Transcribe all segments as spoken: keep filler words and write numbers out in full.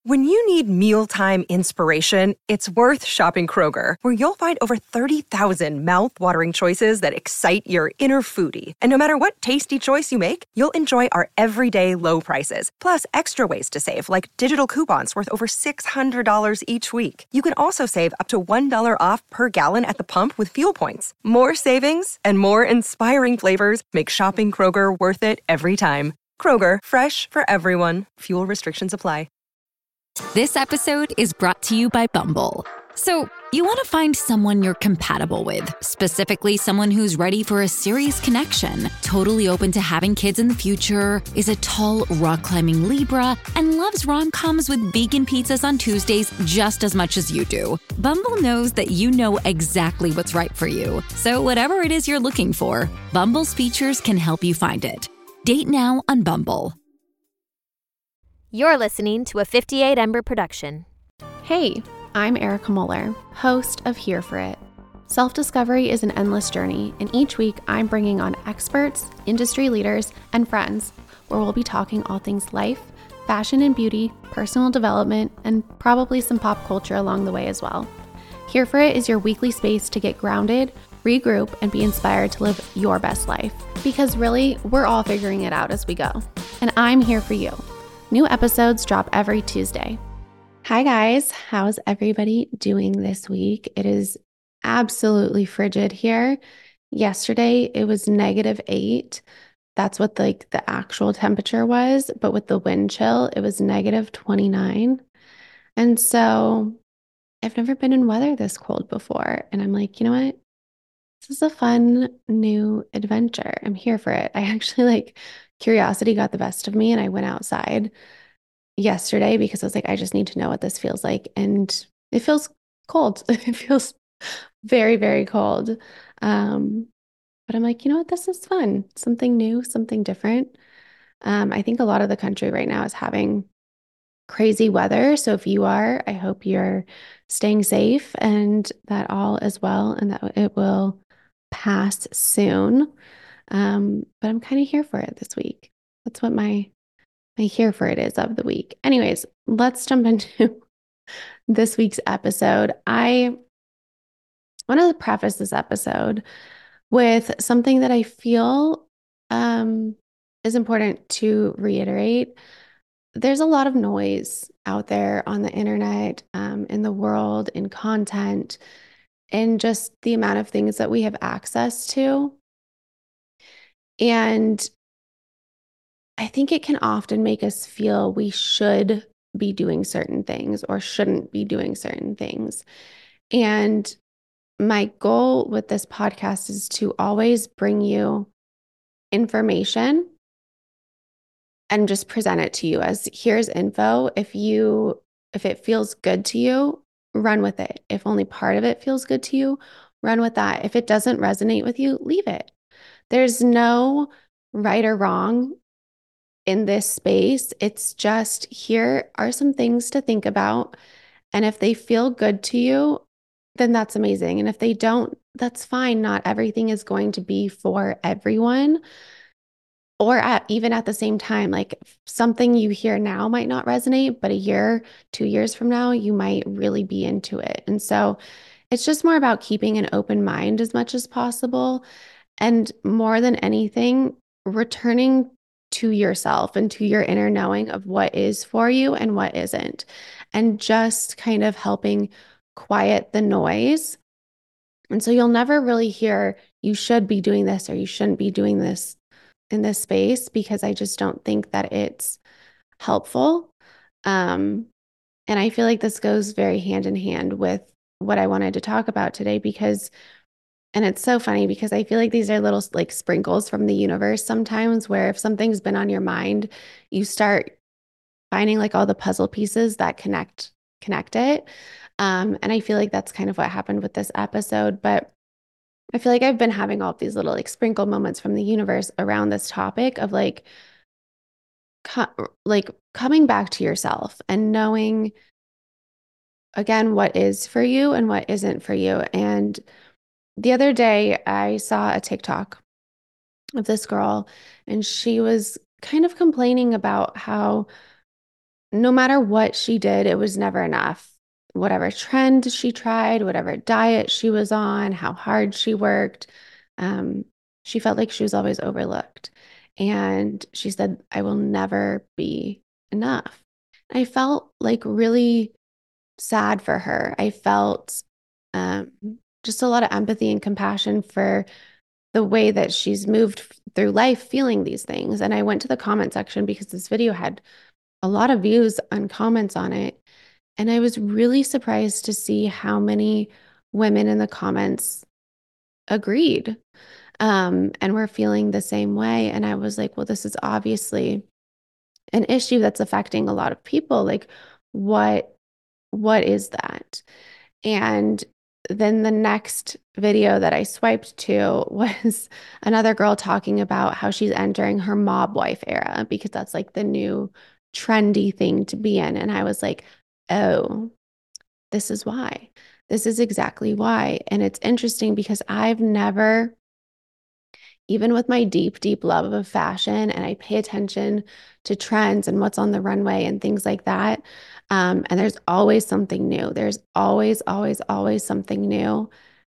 When you need mealtime inspiration, it's worth shopping Kroger, where you'll find over thirty thousand mouth-watering choices that excite your inner foodie. And no matter what tasty choice you make, you'll enjoy our everyday low prices, plus extra ways to save, like digital coupons worth over six hundred dollars each week. You can also save up to one dollar off per gallon at the pump with fuel points. More savings and more inspiring flavors make shopping Kroger worth it every time. Kroger, fresh for everyone. Fuel restrictions apply. This episode is brought to you by Bumble. So, you want to find someone you're compatible with, specifically someone who's ready for a serious connection, totally open to having kids in the future, is a tall, rock-climbing Libra, and loves rom-coms with vegan pizzas on Tuesdays just as much as you do. Bumble knows that you know exactly what's right for you. So, whatever it is you're looking for, Bumble's features can help you find it. Date now on Bumble. You're listening to a fifty-eight Ember production. Hey, I'm Erica Muller, host of Here for It. Self-discovery is an endless journey, and each week I'm bringing on experts, industry leaders, and friends, where we'll be talking all things life, fashion and beauty, personal development, and probably some pop culture along the way as well. Here for It is your weekly space to get grounded, regroup, and be inspired to live your best life. Because really, we're all figuring it out as we go. And I'm here for you. New episodes drop every Tuesday. Hi guys, how's everybody doing this week? It is absolutely frigid here. Yesterday it was negative eight. That's what like the actual temperature was, but with the wind chill, it was negative twenty-nine. And so I've never been in weather this cold before. And I'm like, you know what? This is a fun new adventure. I'm here for it. I actually like curiosity got the best of me and I went outside yesterday because I was like, I just need to know what this feels like. And it feels cold. It feels very, very cold. Um, but I'm like, you know what? This is fun. Something new, something different. Um, I think a lot of the country right now is having crazy weather. So if you are, I hope you're staying safe and that all is well and that it will pass soon. Um, but I'm kind of here for it this week. That's what my my here for it is of the week. Anyways, let's jump into this week's episode. I want to preface this episode with something that I feel um, is important to reiterate. There's a lot of noise out there on the internet, um, in the world, in content, and just the amount of things that we have access to. And I think it can often make us feel we should be doing certain things or shouldn't be doing certain things. And my goal with this podcast is to always bring you information and just present it to you as here's info. If you, if it feels good to you, run with it. If only part of it feels good to you, run with that. If it doesn't resonate with you, leave it. There's no right or wrong in this space. It's just, here are some things to think about. And if they feel good to you, then that's amazing. And if they don't, that's fine. Not everything is going to be for everyone. Or at, even at the same time, like something you hear now might not resonate, but a year, two years from now, you might really be into it. And so it's just more about keeping an open mind as much as possible. And more than anything, returning to yourself and to your inner knowing of what is for you and what isn't. And just kind of helping quiet the noise. And so you'll never really hear, you should be doing this or you shouldn't be doing this in this space, because I just don't think that it's helpful. Um, and I feel like this goes very hand in hand with what I wanted to talk about today, because, and it's so funny because I feel like these are little like sprinkles from the universe sometimes, where if something's been on your mind, you start finding like all the puzzle pieces that connect, connect it. Um, and I feel like that's kind of what happened with this episode, but I feel like I've been having all of these little like sprinkle moments from the universe around this topic of like, co- like coming back to yourself and knowing again, what is for you and what isn't for you. And the other day I saw a TikTok of this girl and she was kind of complaining about how no matter what she did, it was never enough. Whatever trend she tried, whatever diet she was on, how hard she worked, um, she felt like she was always overlooked. And she said, I will never be enough. I felt like really sad for her. I felt um, just a lot of empathy and compassion for the way that she's moved through life feeling these things. And I went to the comment section because this video had a lot of views and comments on it. And I was really surprised to see how many women in the comments agreed um, and were feeling the same way. And I was like, well, this is obviously an issue that's affecting a lot of people. Like, what, what is that? And then the next video that I swiped to was another girl talking about how she's entering her mob wife era because that's like the new trendy thing to be in. And I was like, oh, this is why. This is exactly why. And it's interesting because I've never, even with my deep, deep love of fashion, and I pay attention to trends and what's on the runway and things like that. Um, and there's always something new. There's always, always, always something new.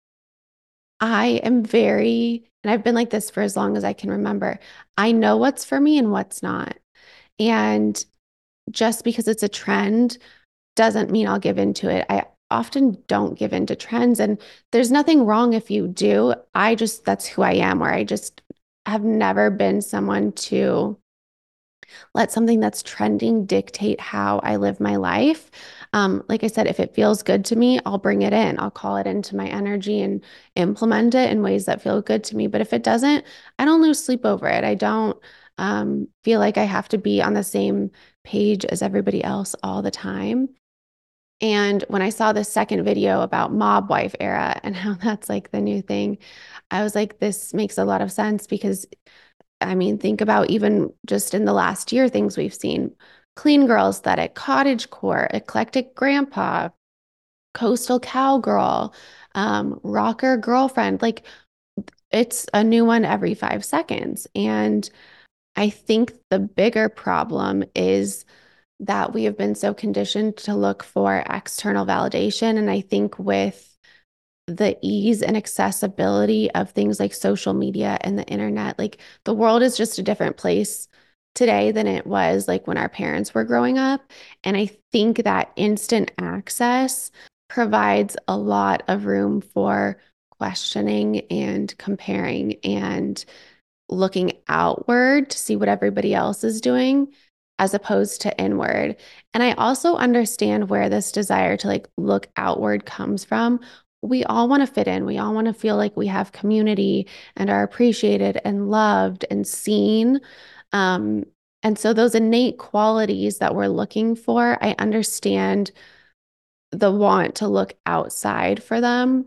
I am very, and I've been like this for as long as I can remember. I know what's for me and what's not. And just because it's a trend doesn't mean I'll give into it. I often don't give into trends, and there's nothing wrong if you do. I just, that's who I am, where I just have never been someone to let something that's trending dictate how I live my life. Um, like I said, if it feels good to me, I'll bring it in. I'll call it into my energy and implement it in ways that feel good to me. But if it doesn't, I don't lose sleep over it. I don't um, feel like I have to be on the same page as everybody else all the time. And when I saw the second video about mob wife era and how that's like the new thing, I was like, this makes a lot of sense because, I mean, think about even just in the last year, things we've seen: clean girl aesthetic, cottagecore, eclectic grandpa, coastal cowgirl, um, rocker girlfriend. Like, it's a new one every five seconds. And I think the bigger problem is that we have been so conditioned to look for external validation. And I think with the ease and accessibility of things like social media and the internet, like the world is just a different place today than it was like when our parents were growing up. And I think that instant access provides a lot of room for questioning and comparing and looking outward to see what everybody else is doing as opposed to inward. And I also understand where this desire to like look outward comes from. We all want to fit in. We all want to feel like we have community and are appreciated and loved and seen. Um, and so those innate qualities that we're looking for, I understand the want to look outside for them.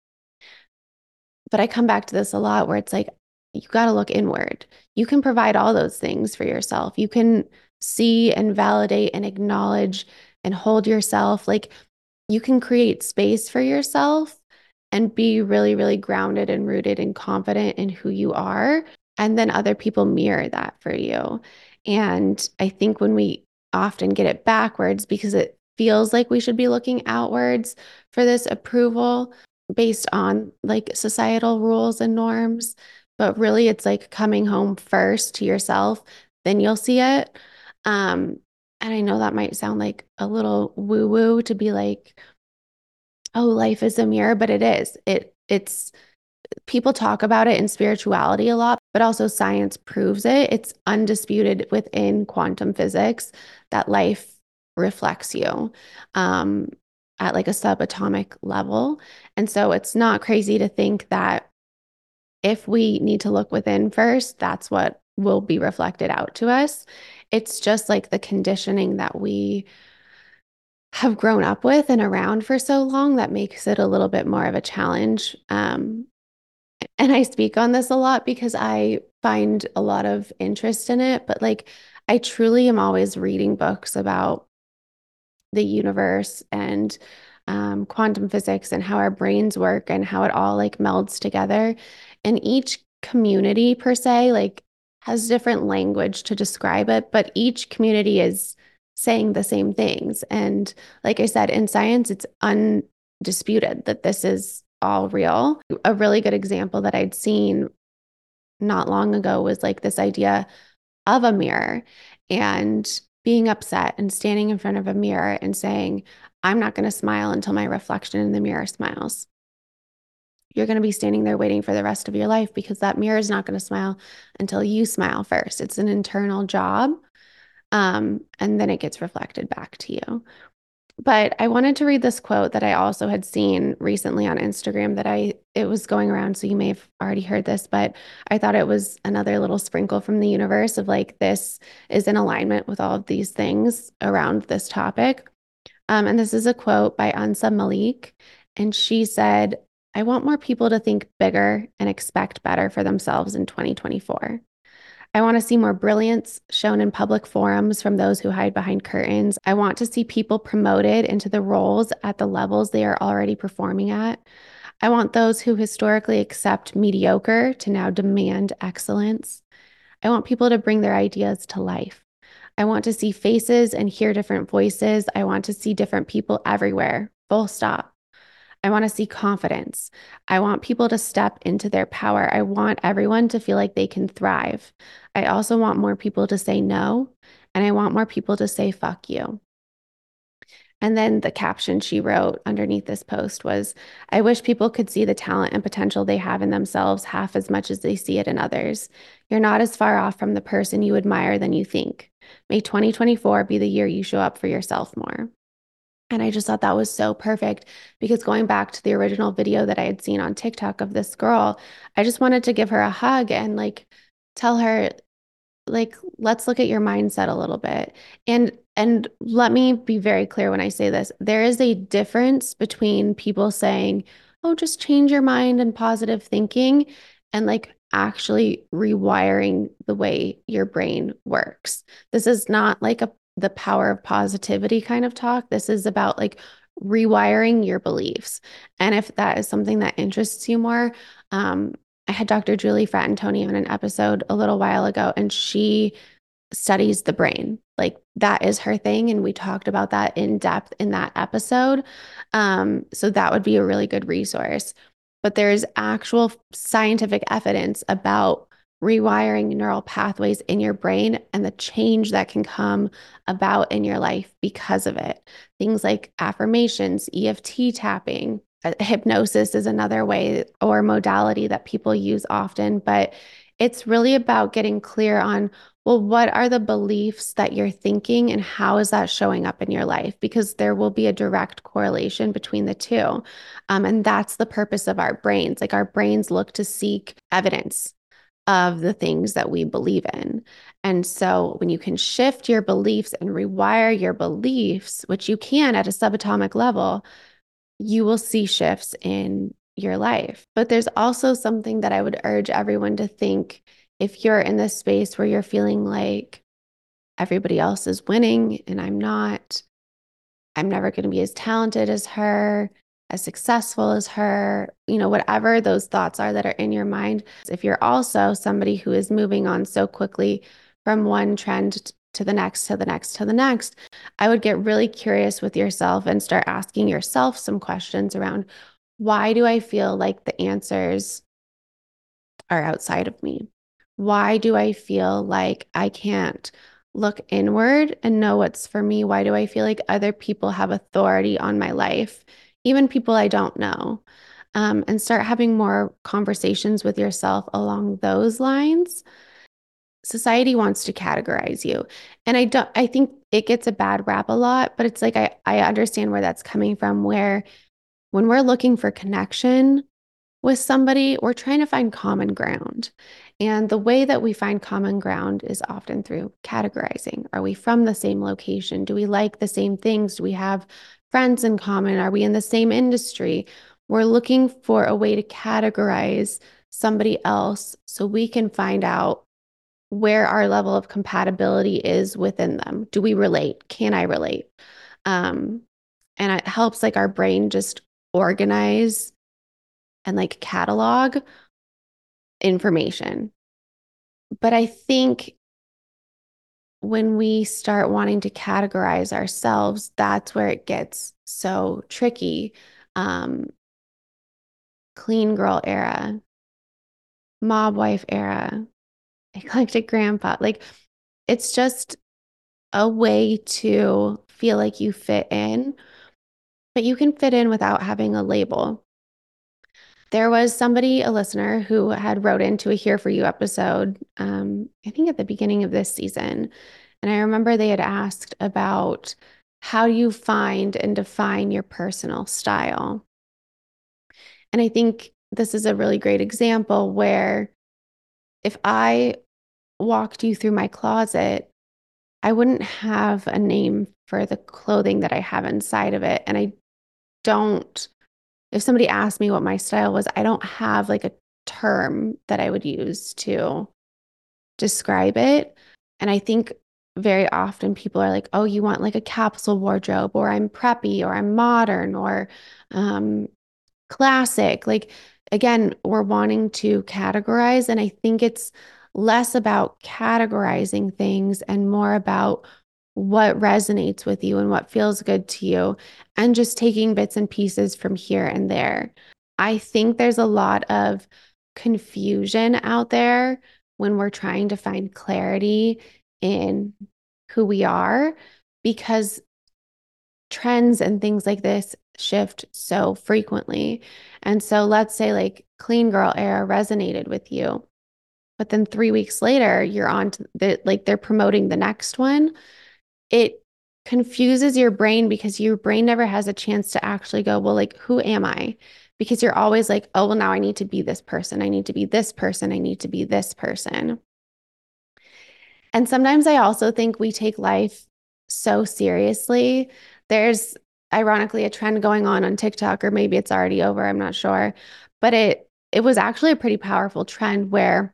But I come back to this a lot where it's like, you got to look inward. You can provide all those things for yourself. You can see and validate and acknowledge and hold yourself. Like, you can create space for yourself and be really, really grounded and rooted and confident in who you are. And then other people mirror that for you. And I think when we often get it backwards because it feels like we should be looking outwards for this approval based on like societal rules and norms, but really it's like coming home first to yourself, then you'll see it. Um, and I know that might sound like a little woo-woo to be like, oh, life is a mirror, but it is. It it's people talk about it in spirituality a lot, but also science proves it. It's undisputed within quantum physics that life reflects you um, at like a subatomic level. And so it's not crazy to think that if we need to look within first, that's what will be reflected out to us. It's just like the conditioning that we have grown up with and around for so long that makes it a little bit more of a challenge. Um, and I speak on this a lot because I find a lot of interest in it, but like I truly am always reading books about the universe and um, quantum physics and how our brains work and how it all like melds together. And each community per se, like has different language to describe it, but each community is saying the same things. And like I said, in science, it's undisputed that this is all real. A really good example that I'd seen not long ago was like this idea of a mirror and being upset and standing in front of a mirror and saying, I'm not going to smile until my reflection in the mirror smiles. You're going to be standing there waiting for the rest of your life because that mirror is not going to smile until you smile first. It's an internal job. Um, and then it gets reflected back to you. But I wanted to read this quote that I also had seen recently on Instagram that I, it was going around. So you may have already heard this, but I thought it was another little sprinkle from the universe of like, this is in alignment with all of these things around this topic. Um, and this is a quote by Ansa Malik. And she said, I want more people to think bigger and expect better for themselves in twenty twenty-four. I want to see more brilliance shown in public forums from those who hide behind curtains. I want to see people promoted into the roles at the levels they are already performing at. I want those who historically accept mediocre to now demand excellence. I want people to bring their ideas to life. I want to see faces and hear different voices. I want to see different people everywhere, full stop. I want to see confidence. I want people to step into their power. I want everyone to feel like they can thrive. I also want more people to say no, and I want more people to say fuck you. And then the caption she wrote underneath this post was, I wish people could see the talent and potential they have in themselves half as much as they see it in others. You're not as far off from the person you admire than you think. May twenty twenty-four be the year you show up for yourself more. And I just thought that was so perfect because going back to the original video that I had seen on TikTok of this girl, I just wanted to give her a hug and like tell her, like, let's look at your mindset a little bit. And and let me be very clear when I say this. There is a difference between people saying, oh, just change your mind and positive thinking, and like actually rewiring the way your brain works. This is not like a the power of positivity kind of talk. This is about like rewiring your beliefs. And if that is something that interests you more, um, I had Doctor Julie Fratantoni on an episode a little while ago, and she studies the brain. Like that is her thing. And we talked about that in depth in that episode. Um, so that would be a really good resource. But there's actual scientific evidence about rewiring neural pathways in your brain and the change that can come about in your life because of it. Things like affirmations, E F T tapping, uh, hypnosis is another way or modality that people use often, but it's really about getting clear on, well, what are the beliefs that you're thinking and how is that showing up in your life? Because there will be a direct correlation between the two. Um, and that's the purpose of our brains. Like our brains look to seek evidence of the things that we believe in. And so when you can shift your beliefs and rewire your beliefs, which you can at a subatomic level, you will see shifts in your life. But there's also something that I would urge everyone to think if you're in this space where you're feeling like everybody else is winning and I'm not, I'm never going to be as talented as her, as successful as her, you know, whatever those thoughts are that are in your mind. If you're also somebody who is moving on so quickly from one trend to the next, to the next, to the next, I would get really curious with yourself and start asking yourself some questions around, why do I feel like the answers are outside of me? Why do I feel like I can't look inward and know what's for me? Why do I feel like other people have authority on my life, even people I don't know? Um, and start having more conversations with yourself along those lines. Society wants to categorize you. And I don't, I think it gets a bad rap a lot, but it's like, I, I understand where that's coming from, where when we're looking for connection with somebody, we're trying to find common ground. And the way that we find common ground is often through categorizing. Are we from the same location? Do we like the same things? Do we have friends in common? Are we in the same industry? We're looking for a way to categorize somebody else so we can find out where our level of compatibility is within them. Do we relate? Can I relate? Um, and it helps like our brain just organize and like catalog information. But I think when we start wanting to categorize ourselves, that's where it gets so tricky. Um, clean girl era, mob wife era, eclectic grandpa. Like, it's just a way to feel like you fit in, but you can fit in without having a label. There was somebody, a listener, who had wrote into a Here For You episode, um, I think at the beginning of this season. And I remember they had asked about how do you find and define your personal style? And I think this is a really great example where if I walked you through my closet, I wouldn't have a name for the clothing that I have inside of it. And I don't, if somebody asked me what my style was, I don't have like a term that I would use to describe it. And I think very often people are like, oh, you want like a capsule wardrobe, or I'm preppy, or I'm modern, or um, classic. Like, again, we're wanting to categorize. And I think it's less about categorizing things and more about what resonates with you and what feels good to you, and just taking bits and pieces from here and there. I think there's a lot of confusion out there when we're trying to find clarity in who we are, because trends and things like this shift so frequently. And so let's say like clean girl era resonated with you, but then three weeks later, you're on to the, like they're promoting the next one. It confuses your brain because your brain never has a chance to actually go, well, like, who am I? Because you're always like, oh, well, now I need to be this person. I need to be this person. I need to be this person. And sometimes I also think we take life so seriously. There's ironically a trend going on on TikTok, or maybe it's already over, I'm not sure. But it it was actually a pretty powerful trend where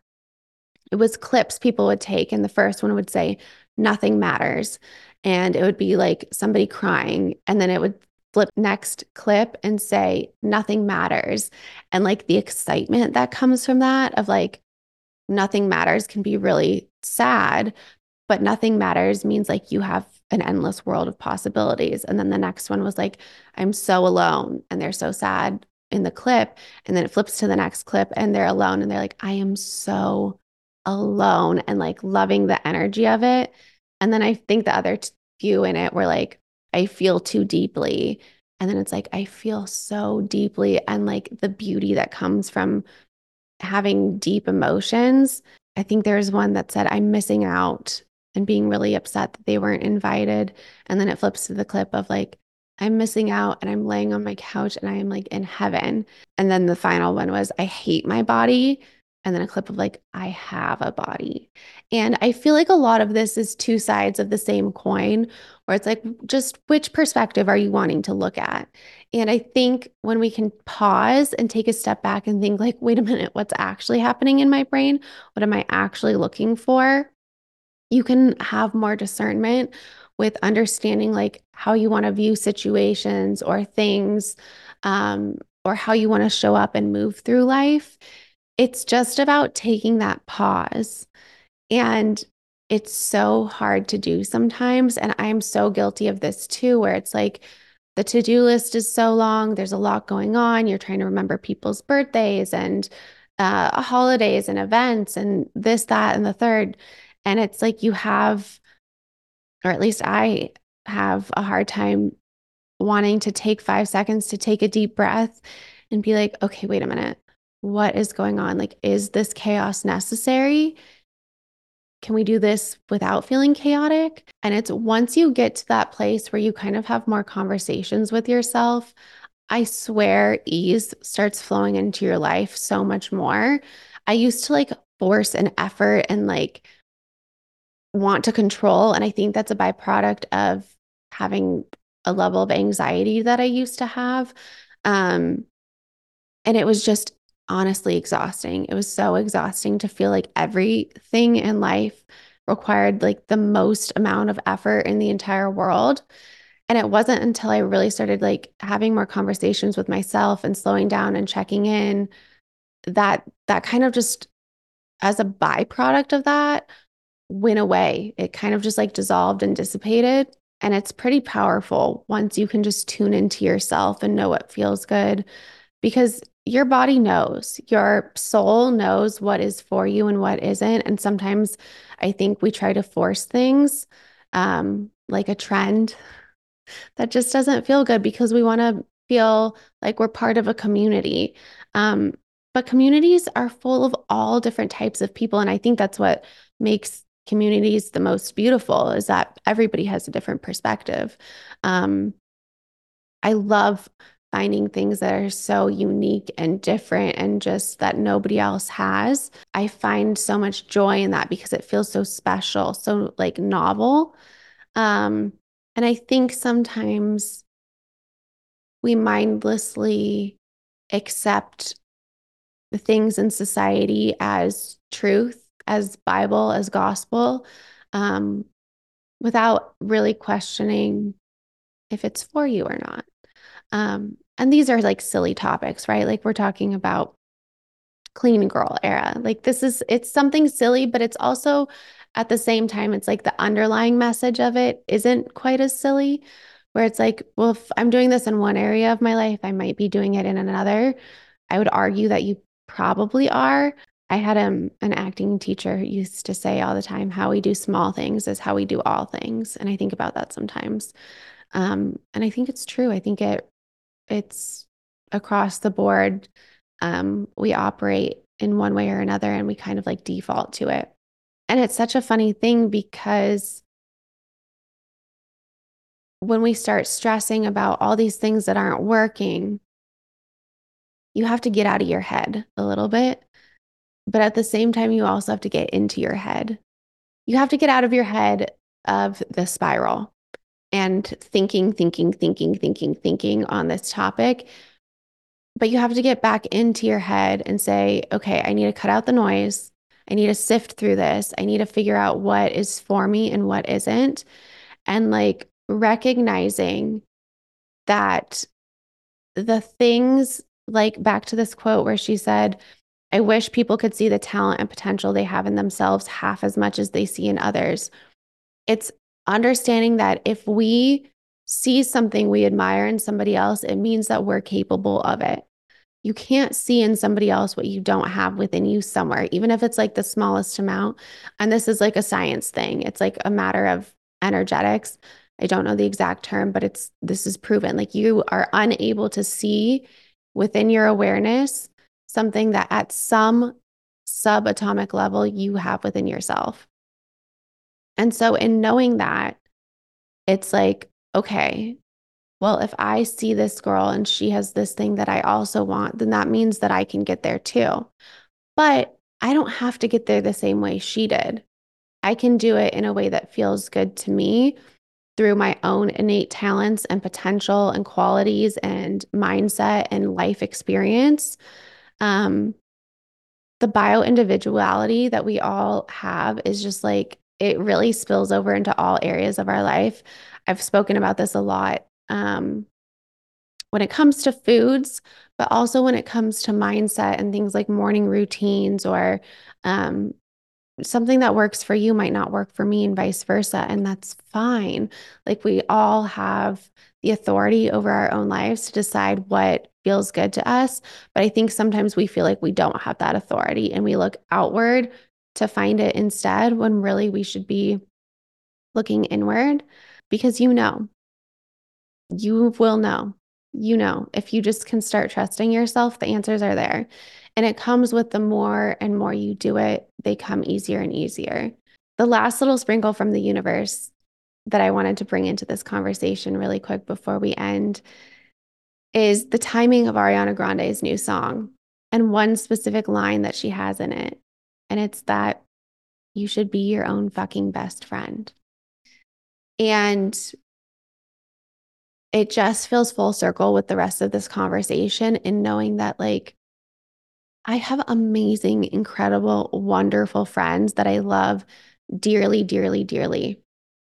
it was clips people would take. And the first one would say, nothing matters. And it would be like somebody crying. And then it would flip next clip and say, nothing matters. And like the excitement that comes from that of like, nothing matters can be really sad, but nothing matters means like you have an endless world of possibilities. And then the next one was like, I'm so alone. And they're so sad in the clip. And then it flips to the next clip and they're alone. And they're like, I am so alone, and like loving the energy of it. And then I think the other few in it were like, I feel too deeply. And then it's like, I feel so deeply. And like the beauty that comes from having deep emotions. I think there's one that said, I'm missing out, and being really upset that they weren't invited. And then it flips to the clip of like, I'm missing out and I'm laying on my couch and I am like in heaven. And then the final one was, I hate my body. And then a clip of like, I have a body. And I feel like a lot of this is two sides of the same coin, where it's like, just which perspective are you wanting to look at? And I think when we can pause and take a step back and think like, wait a minute, what's actually happening in my brain? What am I actually looking for? You can have more discernment with understanding like how you want to view situations or things, um, or how you want to show up and move through life. It's just about taking that pause. And it's so hard to do sometimes. And I'm so guilty of this too, where it's like the to-do list is so long. There's a lot going on. You're trying to remember people's birthdays and uh, holidays and events and this, that, and the third. And it's like you have, or at least I have a hard time wanting to take five seconds to take a deep breath and be like, okay, wait a minute. What is going on? Like, is this chaos necessary? Can we do this without feeling chaotic? And it's once you get to that place where you kind of have more conversations with yourself, I swear ease starts flowing into your life so much more. I used to like force an effort and like want to control. And I think that's a byproduct of having a level of anxiety that I used to have. Um, and it was just honestly exhausting. It was so exhausting to feel like everything in life required like the most amount of effort in the entire world. And it wasn't until I really started like having more conversations with myself and slowing down and checking in that that kind of just as a byproduct of that went away. It kind of just like dissolved and dissipated. And it's pretty powerful once you can just tune into yourself and know what feels good, because your body knows, your soul knows what is for you and what isn't. And sometimes I think we try to force things, um, like a trend that just doesn't feel good because we want to feel like we're part of a community. Um, but communities are full of all different types of people. And I think that's what makes communities the most beautiful, is that everybody has a different perspective. Um, I love finding things that are so unique and different and just that nobody else has. I find so much joy in that because it feels so special, so like novel. Um, and I think sometimes we mindlessly accept the things in society as truth, as Bible, as gospel, um, without really questioning if it's for you or not. Um, and these are like silly topics, right? Like we're talking about clean girl era. Like this is, it's something silly, but it's also at the same time, it's like the underlying message of it isn't quite as silly, where it's like, well, if I'm doing this in one area of my life, I might be doing it in another. I would argue that you probably are. I had um, an acting teacher who used to say all the time, how we do small things is how we do all things. And I think about that sometimes. Um, and I think it's true. I think it it's across the board. Um, we operate in one way or another, and we kind of like default to it. And it's such a funny thing because when we start stressing about all these things that aren't working, you have to get out of your head a little bit. But at the same time, you also have to get into your head. You have to get out of your head of the spiral and thinking, thinking, thinking, thinking, thinking on this topic. But you have to get back into your head and say, okay, I need to cut out the noise. I need to sift through this. I need to figure out what is for me and what isn't. And like recognizing that the things, like back to this quote where she said, I wish people could see the talent and potential they have in themselves half as much as they see in others. It's understanding that if we see something we admire in somebody else, it means that we're capable of it. You can't see in somebody else what you don't have within you somewhere, even if it's like the smallest amount. And this is like a science thing. It's like a matter of energetics. I don't know the exact term, but it's this is proven. Like you are unable to see within your awareness something that at some subatomic level you have within yourself. And so in knowing that, it's like, okay, well, if I see this girl and she has this thing that I also want, then that means that I can get there too. But I don't have to get there the same way she did. I can do it in a way that feels good to me through my own innate talents and potential and qualities and mindset and life experience. Um, the bio individuality that we all have is just like, it really spills over into all areas of our life. I've spoken about this a lot. Um, when it comes to foods, but also when it comes to mindset and things like morning routines, or um, something that works for you might not work for me and vice versa. And that's fine. Like we all have the authority over our own lives to decide what feels good to us. But I think sometimes we feel like we don't have that authority and we look outward to find it instead, when really we should be looking inward, because you know, you will know. You know, if you just can start trusting yourself, the answers are there. And it comes with the more and more you do it, they come easier and easier. The last little sprinkle from the universe that I wanted to bring into this conversation really quick before we end is the timing of Ariana Grande's new song and one specific line that she has in it. And it's that you should be your own fucking best friend. And it just feels full circle with the rest of this conversation, in knowing that like I have amazing, incredible, wonderful friends that I love dearly, dearly, dearly.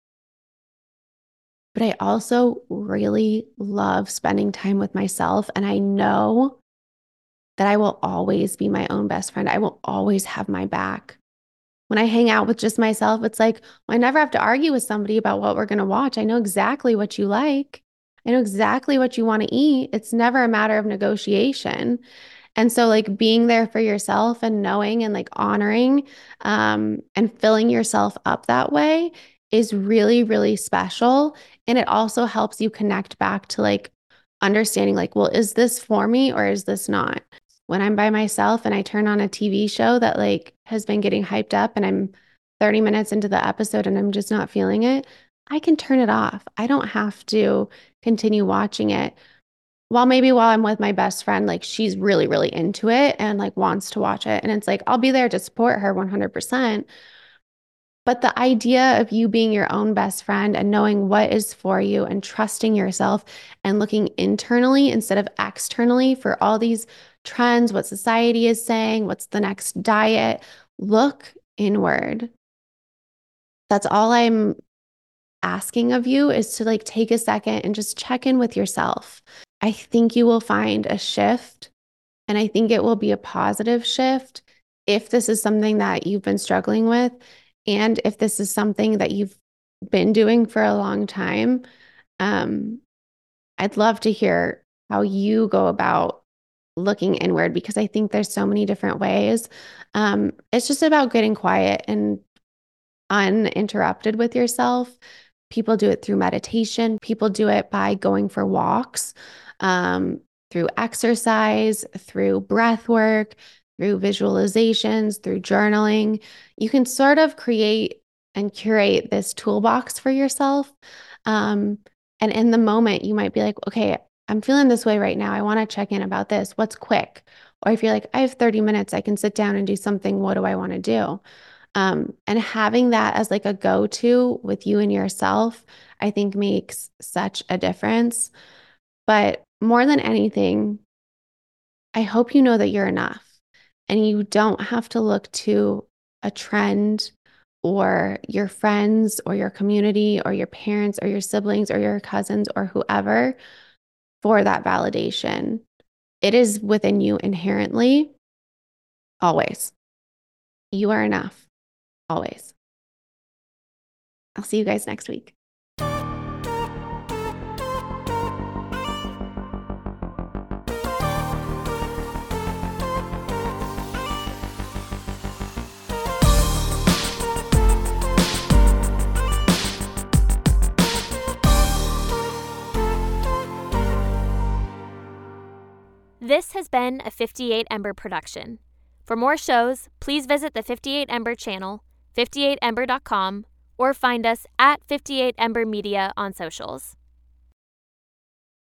But I also really love spending time with myself. And I know that I will always be my own best friend. I will always have my back. When I hang out with just myself, it's like, well, I never have to argue with somebody about what we're going to watch. I know exactly what you like. I know exactly what you want to eat. It's never a matter of negotiation. And so like being there for yourself and knowing and like honoring um, and filling yourself up that way is really, really special. And it also helps you connect back to like understanding like, well, is this for me or is this not? When I'm by myself and I turn on a T V show that like has been getting hyped up and I'm thirty minutes into the episode and I'm just not feeling it, I can turn it off. I don't have to continue watching it. While maybe while I'm with my best friend, like she's really, really into it and like wants to watch it. And it's like, I'll be there to support her one hundred percent. But the idea of you being your own best friend and knowing what is for you and trusting yourself and looking internally instead of externally for all these trends, what society is saying, what's the next diet, look inward. That's all I'm asking of you is to like take a second and just check in with yourself. I think you will find a shift, and I think it will be a positive shift if this is something that you've been struggling with. And if this is something that you've been doing for a long time, um, I'd love to hear how you go about looking inward, because I think there's so many different ways. Um, it's just about getting quiet and uninterrupted with yourself. People do it through meditation. People do it by going for walks, um, through exercise, through breath work, through visualizations, through journaling. You can sort of create and curate this toolbox for yourself. Um, and in the moment, you might be like, okay, I'm feeling this way right now. I want to check in about this. What's quick? Or if you're like, I have thirty minutes, I can sit down and do something. What do I want to do? Um, and having that as like a go-to with you and yourself, I think makes such a difference. But more than anything, I hope you know that you're enough and you don't have to look to a trend or your friends or your community or your parents or your siblings or your cousins or whoever for that validation. It is within you inherently, always. You are enough, always. I'll see you guys next week. This has been a fifty-eight Ember production. For more shows, please visit the fifty-eight Ember channel, fifty-eight ember dot com, or find us at fifty-eight Ember Media on socials.